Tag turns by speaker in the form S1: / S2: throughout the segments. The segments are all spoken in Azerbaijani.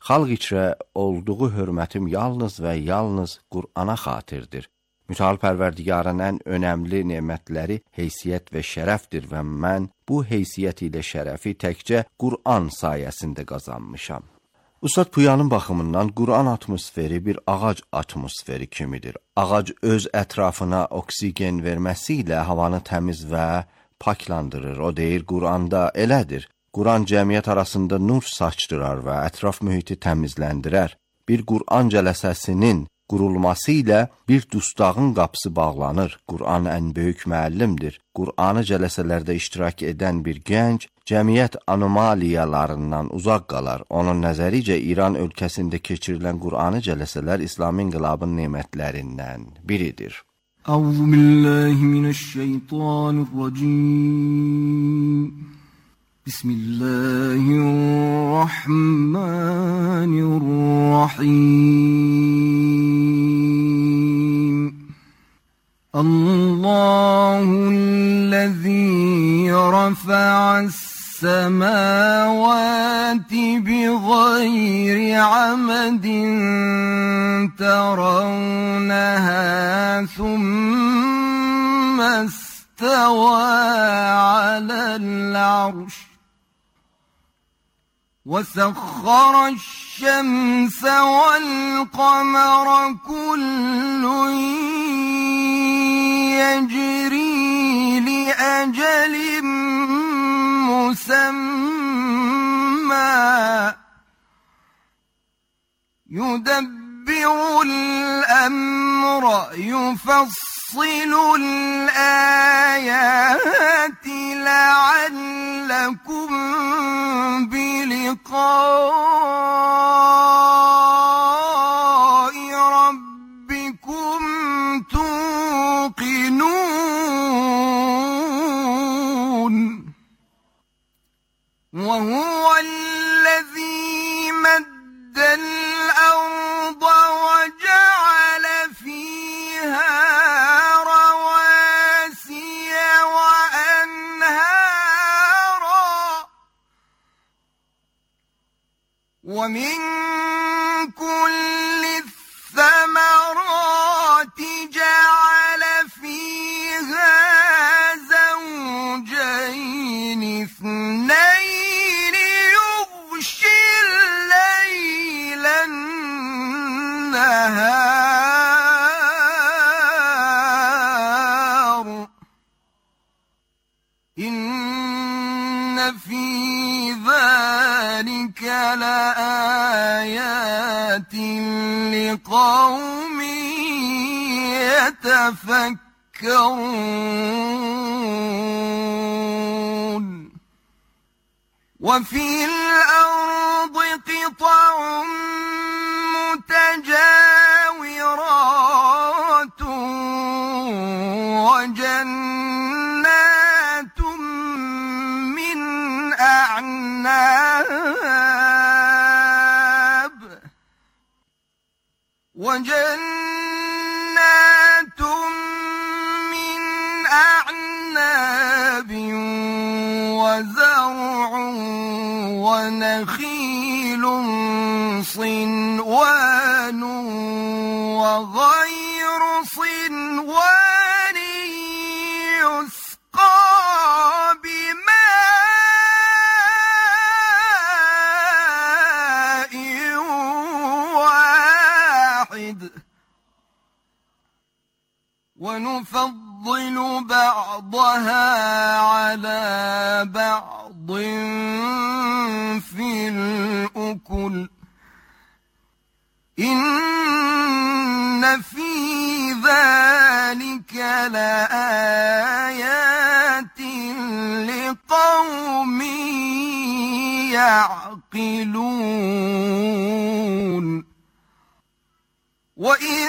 S1: Xalq içrə olduğu hörmətim yalnız və yalnız Qur'ana xatirdir. Mütəal Pərverdigarın ən önəmli nemətləri heysiyyət və şərəfdir və mən bu heysiyyət ilə şərəfi təkcə Qur'an sayəsində qazanmışam. Ustad Puyanın baxımından Qur'an atmosferi bir ağac atmosferi kimidir. Ağac öz ətrafına oksigen verməsi ilə havanı təmiz və paklandırır. O deyir, Qur'anda elədir. Qur'an cəmiyyət arasında nur saçdırar və ətraf mühiti təmizləndirər. Bir Qur'an cələsəsinin qurulması ilə bir dustağın qapısı bağlanır. Qur'an ən böyük müəllimdir. Qur'anı cələsələrdə iştirak edən bir gənc cəmiyyət anomaliyalarından uzaq qalar. Onun nəzəricə İran ölkəsində keçirilən Qur'anı cələsələr İslam inqilabının nemətlərindən biridir.
S2: Euzubillahimineşşeytanirracim. Bismillahirrahmanirrahim. Allahu'llezî rafa'as semâvâti bighayri amadin teravnehâ thumme istevâ alel arş. وسخر الشمس والقمر كل يجري لأجل مسمى يدبر الأمر يفصل الآيات لعلكم بلقاء ربكم توقنون وهو الذي مد الأرض وجعل فيها رواسي وأنهارا ومن كل الثمرات جعل فيها زوجين اثنين يغشي الليل النهار إن في ذلك لآيات لقوم يتفكرون وفي الأرض قطع متجاورات وجنات من أعناب وزرع ونخيل صنوان وغير صنوان يسقى بماء واحد ونفضل بعضها على بعض في الأكل إن في ذلك لآيات لقوم يعقلون وإن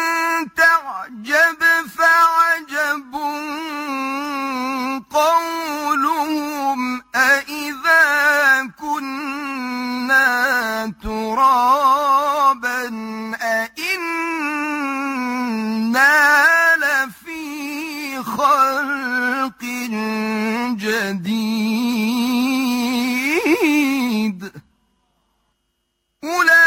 S2: تعجب فعجب قولهم أإذا كنا ترابا أإنا لفي خلق جديد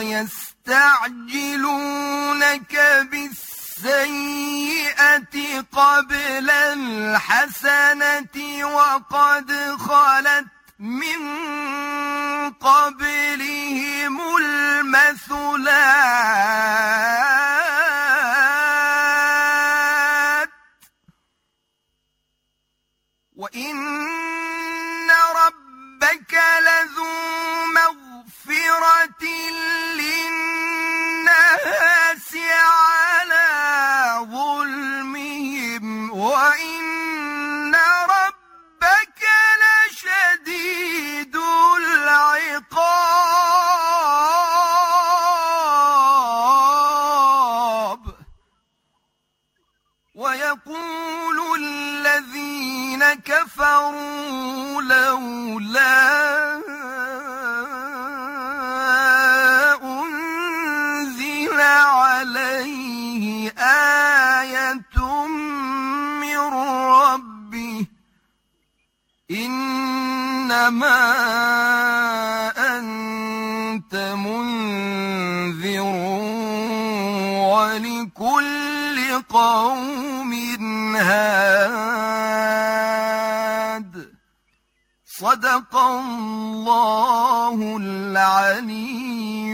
S2: ويستعجلونك بالسيئة قبل الحسنة وقد خلت من قبلهم المثلات وإن ربك لذو مغفرة للناس على ظلمهم وإن ربك لشديد العقاب ويقول الذين كفروا لولا أنزل عليه آية من ربه إنما أنت منذر ولكل قوم هاد صدق الله العلي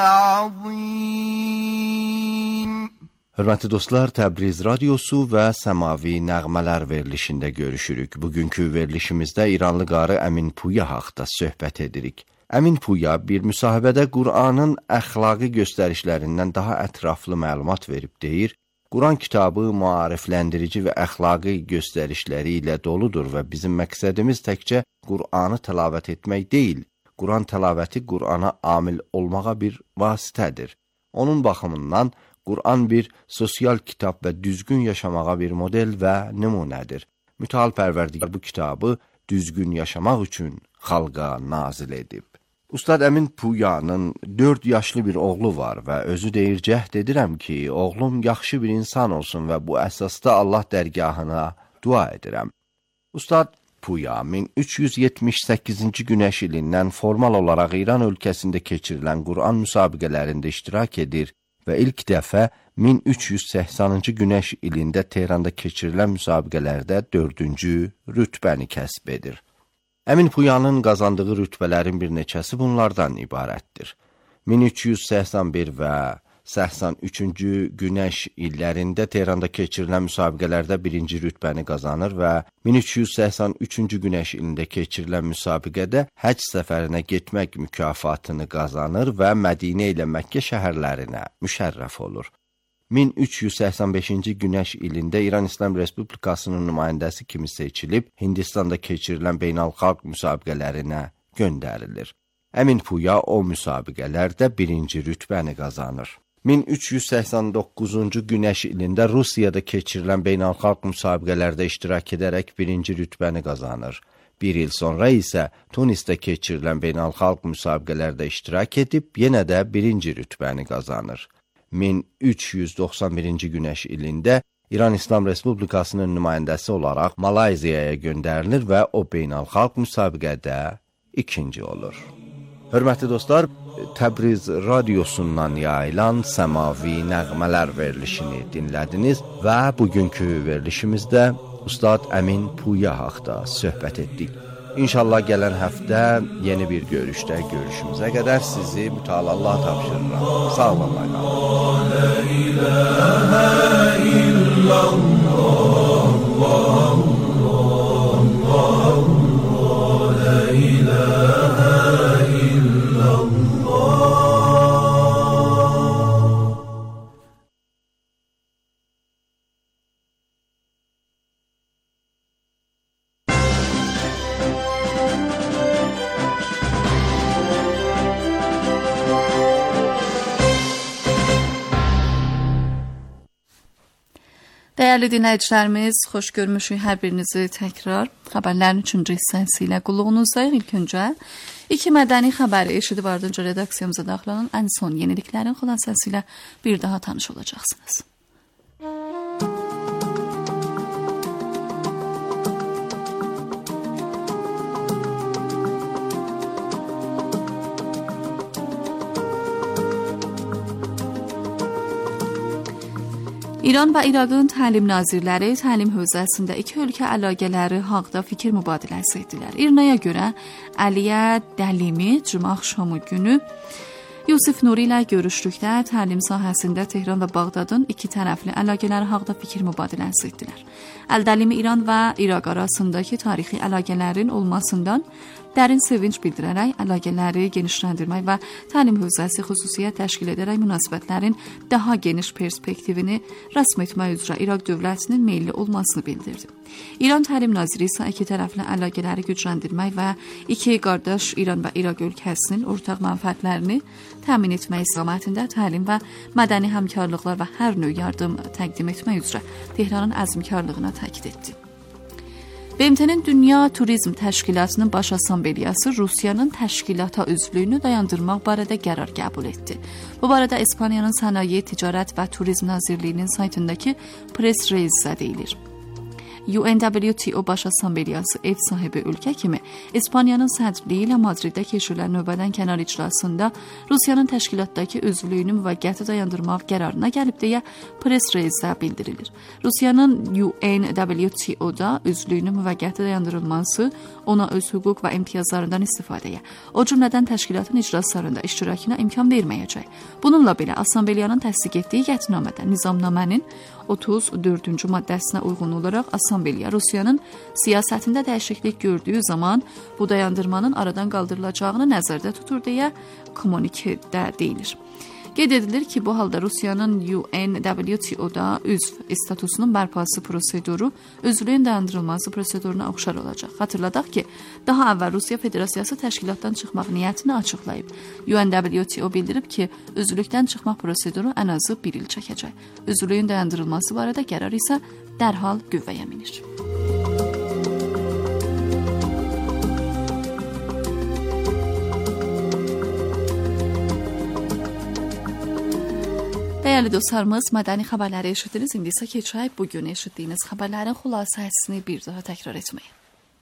S2: العظيم.
S1: Hörmətli dostlar, Təbriz radiosu və Səmavi Nəğmələr verilişində görüşürük. Bugünkü verilişimizdə İranlı qarı Əmin Puya haqqında söhbət edirik. Əmin Puya bir müsahibədə Qur'anın əxlaqi göstərişlərindən daha ətraflı məlumat verib deyir, Quran kitabı maarifləndirici və əxlaqi göstərişləri ilə doludur və bizim məqsədimiz təkcə Qur'anı təlavət etmək deyil, Quran təlavəti Qur'ana amil olmağa bir vasitədir. Onun baxımından Qur'an bir sosial kitab və düzgün yaşamağa bir model və nümunədir. Mütəal Pərverdigar bu kitabı düzgün yaşamaq üçün xalqa nazil edib. Ustad Əmin Puyanın 4 yaşlı bir oğlu var və özü deyir, cəhd edirəm ki, oğlum yaxşı bir insan olsun və bu əsasda Allah dərgahına dua edirəm. Ustad Puya 1378-ci günəş ilindən formal olaraq İran ölkəsində keçirilən Qur'an müsabiqələrində iştirak edir və ilk dəfə 1380-cı günəş ilində Tehranda keçirilən müsabiqələrdə 4-cü rütbəni kəsb edir. Əmin Puyanın qazandığı rütbələrin bir neçəsi bunlardan ibarətdir. 1381 və 83-cü günəş illərində Tehranda keçirilən müsabiqələrdə 1-ci rütbəni qazanır və 1383-cü günəş ilində keçirilən müsabiqədə həcc səfərinə getmək mükafatını qazanır və Mədinə ilə Məkkə şəhərlərinə müşərrəf olur. 1385-ci günəş ilində İran İslam Respublikasının nümayəndəsi kimi seçilib, Hindistanda keçirilən beynəlxalq müsabiqələrinə göndərilir. Əmin Puya o müsabiqələrdə 1-ci rütbəni qazanır. 1389-cu günəş ilində Rusiyada keçirilən beynəlxalq müsabiqələrdə iştirak edərək 1-ci rütbəni qazanır. Bir il sonra isə Tunisdə keçirilən beynəlxalq müsabiqələrdə iştirak edib, yenə də 1-ci rütbəni qazanır. 1391-ci günəş ilində İran İslam Respublikasının nümayəndəsi olaraq Malayziyaya göndərilir və o beynəlxalq müsabiqədə 2-ci olur. Hörmətli dostlar, Təbriz radiosundan yayılan Səmavi Nəğmələr verilişini dinlədiniz və bugünkü verilişimizdə Ustad Əmin Puya haqqında söhbət etdik. İnşallah gələn həftə yeni bir görüşdə görüşümüzə qədər sizi mütəal Allah tapşırıram. Sağ olun. La ilahe illallah, la ilahe illallah.
S3: Dəyərli dinləyicilərimiz, xoş görmüşük hər birinizi təkrar. Xəbərlərin 3-cü hissəsi ilə qulluğunuzdayıq. İlk öncə 2 mədəni xəbəri eşidib ardınca redaksiyamıza daxil olan ən son yeniliklərin xülasəsi ilə bir daha tanış olacaqsınız. İran və İraqın təlim nazirləri təlim hövzəsində iki ölkə əlaqələri haqqında fikir mübadiləsi etdilər. İrnaya görə Əliyə Dəlimi cümə axşamı günü Yusif Nuri ilə görüşdükdə təlim sahəsində Tehran və Bağdadın iki tərəfli əlaqələri haqqında fikir mübadiləsi etdilər. Əl-Dəlimi İran və İraq arasındakı tarixi əlaqələrin olmasından dərin sevinç bildirərək əlaqələri genişləndirmək və təlim hövzəsi xüsusiyyət təşkil edərək münasibətlərin daha geniş perspektivini rəsm etmək üzrə İraq dövlətinin meylli olmasını bildirdi. İran təlim naziri isə iki tərəfli əlaqələri gücləndirmək və iki qardaş İran və İraq ölkəsinin ortaq mənfəətlərini təmin etmək istiqamətində təlim və mədəni həmkarlıqlar və hər növ yardım təqdim etmək üzrə Tehranın əzmkarlığına təkid etdi. BMT-nin Dünya Turizm Təşkilatının Baş Assambleyası Rusiyanın təşkilata üzvlüyünü dayandırmaq barədə qərar qəbul etdi. Bu barədə İspaniyanın Sənaye, Ticarət və Turizm Nazirliyinin saytındakı press release-də deyilir. UNWTO Baş Assambleyası ev sahibi ölkə kimi İspaniyanın sədrliyi ilə Madriddə keçirilən növbədən kənar iclasında Rusiyanın təşkilatdakı üzvlüyünü müvəqqəti dayandırmaq qərarına gəlib deyə press release-də bildirilir. Rusiyanın UNWTO-da üzvlüyünün müvəqqəti dayandırılması ona öz hüquq və imtiyazlarından istifadəyə, o cümlədən təşkilatın iclaslarında iştirakına imkan verməyəcək. Bununla belə Assambleyanın təsdiq etdiyi qətnamədə nizamnamənin 34-cü maddəsinə uyğun olaraq Assambleya Rusiyanın siyasətində dəyişiklik gördüyü zaman bu dayandırmanın aradan qaldırılacağını nəzərdə tutur deyə kommunikedə deyilir. Qeyd edilir ki, bu halda Rusiyanın UNWTO-da üzv statusunun bərpası proseduru üzvlüyün dayandırılması proseduruna oxşar olacaq. Xatırladaq ki, daha əvvəl Rusiya Federasiyası təşkilatdan çıxmaq niyyətini açıqlayıb. UNWTO bildirib ki, üzvlükdən çıxmaq proseduru ən azı 1 il çəkəcək. Üzvlüyün dayandırılması barədə qərar isə dərhal qüvvəyə minir. Dəyərli dostlarımız, mədəni xəbərləri eşitdiniz. İndi isə keçək bugün eşitdiyiniz xəbərlərin xülasəsini bir daha təkrar etməyə.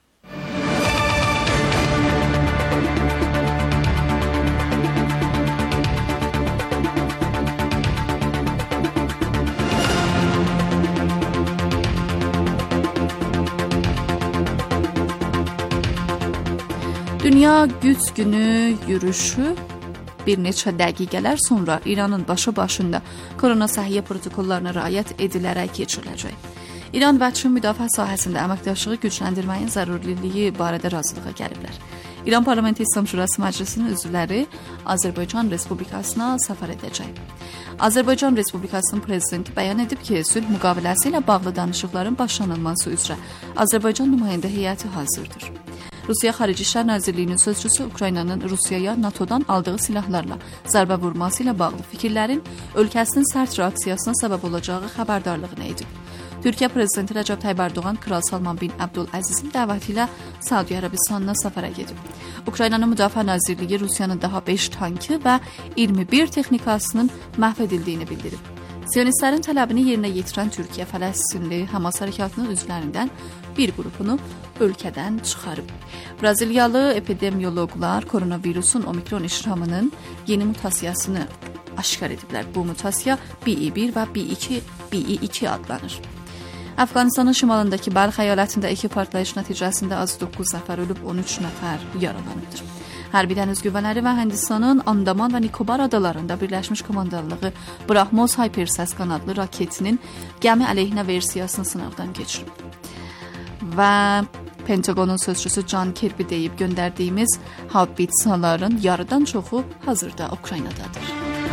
S3: Dünya Güc Günü yürüyüşü bir neçə dəqiqələr sonra İranın başında korona səhiyyə protokollarına riayət edilərək keçiriləcək. İran və Çin müdafiə sahəsində əməkdaşlığı gücləndirməyin zəruriliyi barədə razılığa gəliblər. İran Parlamenti İslam Şurası Məclisinin üzvləri Azərbaycan Respublikasına səfər edəcək. Azərbaycan Respublikasının prezidenti bəyan edib ki, sülh müqaviləsi ilə bağlı danışıqların başlanılması üzrə Azərbaycan nümayəndə heyəti hazırdır. Rusiya Xarici İşlər Nazirliyinin sözçüsü Ukraynanın Rusiyaya NATOdan aldığı silahlarla zərbə vurması ilə bağlı fikirlərin ölkəsinin sərt reaksiyasına səbəb olacağı xəbərdarlığını edib. Türkiyə prezidenti Rəcəb Tayyib Ərdoğan Kral Salman bin Əbdüləzizin dəvəti ilə Səudiyyə Ərəbistanına səfərə gedib. Ukraynanın Müdafiə Nazirliyi Rusiyanın daha 5 tankı və 21 texnikasının məhv edildiyini bildirib. Siyonistlərin tələbini yerinə yetirən Türkiyə Fələstinli Hamas hərəkatının üzvlərindən bir qrupunu ölkədən çıxarıb. Braziliyalı epidemioloqlar koronavirusun omikron işramının yeni mutasiyasını aşkar ediblər. Bu mutasiya BE1 və BE2 adlanır. Əfqanistanın şimalındakı Bəlx əyalətində iki partlayış nəticəsində az 9 nəfər ölüb, 13 nəfər yaralanıbdır. Hərbi dəniz qüvvələri və Hindistanın Andaman və Nikobar adalarında Birləşmiş Komandanlığı Brahmos Hypersas qanadlı raketinin gəmi əleyhinə versiyasını sınaqdan keçirib. Və Pentagonun sözçüsü John Kirby deyib, göndərdiyimiz haubitsaların yarıdan çoxu hazırda Ukraynadadır.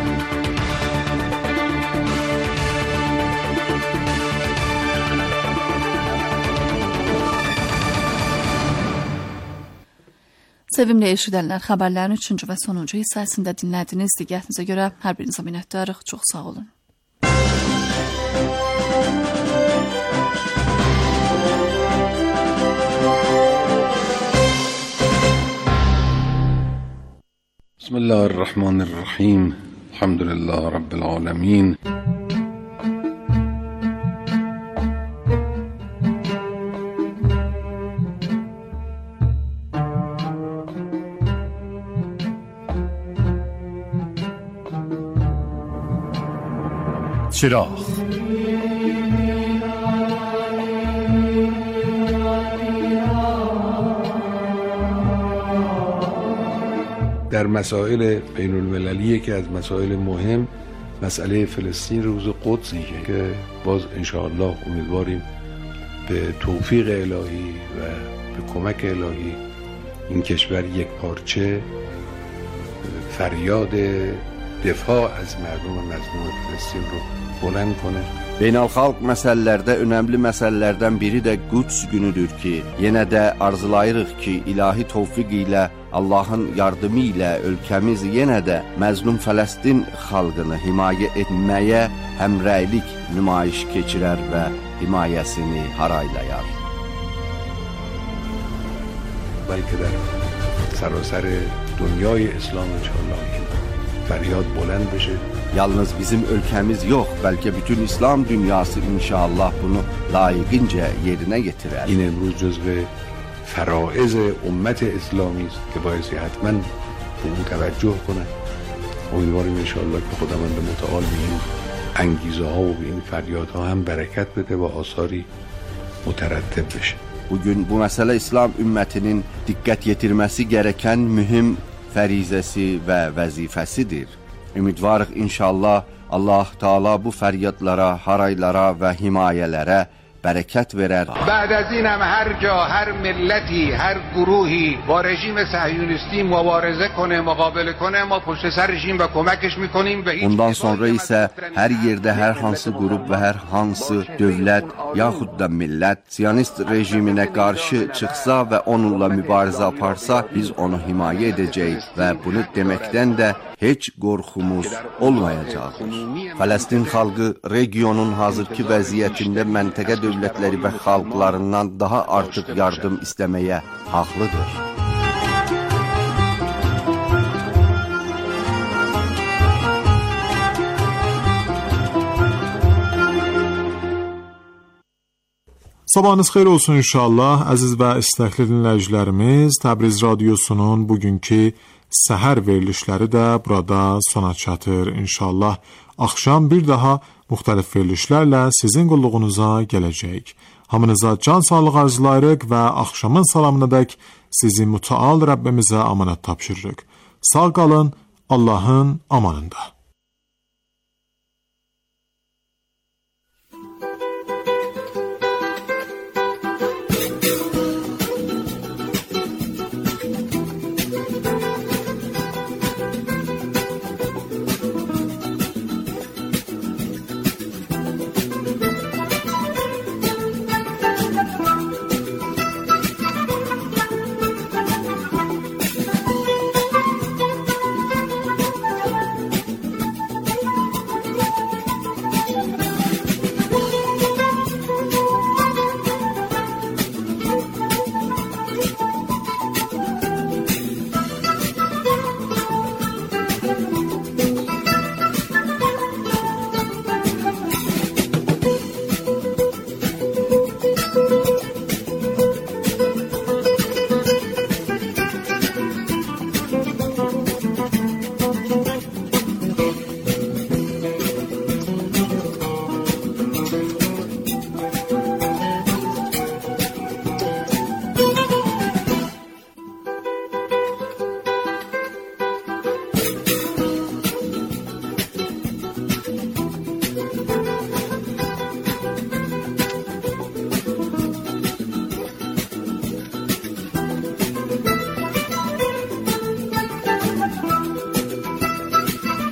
S3: Sevimli eşidənlər, xəbərlərin 3-cü və sonuncu hissəsində dinlədiniz. Diqqətinizə görə hər birinizə minnətdarıq. Çox sağ olun.
S4: Bismillahirrahmanirrahim. Elhamdülillah Rabbil alemin.
S5: چراغ
S4: در مسائل بین المللیه که از مسائل مهم مسئله فلسطین روز قدسی که باز انشاءالله امیدواریم به توفیق الهی و به کمک الهی این کشور یک پارچه فریاد دفاع از مردم مظلوم فلسطین رو بلند کنه.
S1: Beynəlxalq məsələlərdə önəmli məsələlərdən biri də Quds günüdür ki, yenə də arzulayırıq ki, ilahi tövfiq ilə, Allahın yardımı ilə ölkəmiz yenə də məzlum Fələstin xalqını himayə etməyə həmrəylik nümayiş keçirər və himayəsini haraylayar.
S4: بلکه در سراسر دنیای اسلام انشاءالله این فریاد بلند بشه.
S1: Yalnız bizim ölkəmiz yox, bəlkə bütün İslam dünyası inşallah bunu layiqincə yerinə yetirər.
S4: این امروز جزو فرائض امت اسلامی است که باید حتما به اون توجه کنه. امیدواریم انشاءالله که خداوند متعال به این انگیزه ها و به این فریاد ها هم برکت بده و آثاری مترتب بشه.
S1: Bugün bu məsələ İslam ümmətinin diqqət yetirməsi gərəkən mühüm fərizəsi və vəzifəsidir. Ümidvarıq inşallah Allah Teala bu fəryadlara, haraylara və himayələrə برکت verər.
S5: بعد از این هم هر جا هر ملتی هر گروهی با رژیم صهیونیستی مبارزه کنه مقابله کنه ما پشت سر رژیم و کمکش میکنیم و
S1: Ondan sonra isə hər yerdə hər hansı qrup və hər hansı dövlət yaxud da millət Siyonist rejiminə qarşı çıxsa və onunla mübarizə aparsa biz onu himayə edəcəyik və bunu deməkdən də heç qorxumuz olmayacaqdır. Fələstin xalqı regionun hazırki vəziyyətində məntəqə dövlətləri və xalqlarından daha artıq yardım istəməyə haqlıdır.
S6: Sabahınız xeyir olsun inşallah. Əziz və istəkli dinləyicilərimiz, Təbriz Radiosunun bugünkü səhər verilişləri də burada sona çatır. İnşallah axşam bir daha müxtəlif verilişlərlə sizin qulluğunuza gələcək. Hamınıza can sağlığı arzulayırıq və axşamın salamınadək sizi mütəal Rəbbimizə amanət tapşırırıq. Sağ qalın, Allahın amanında.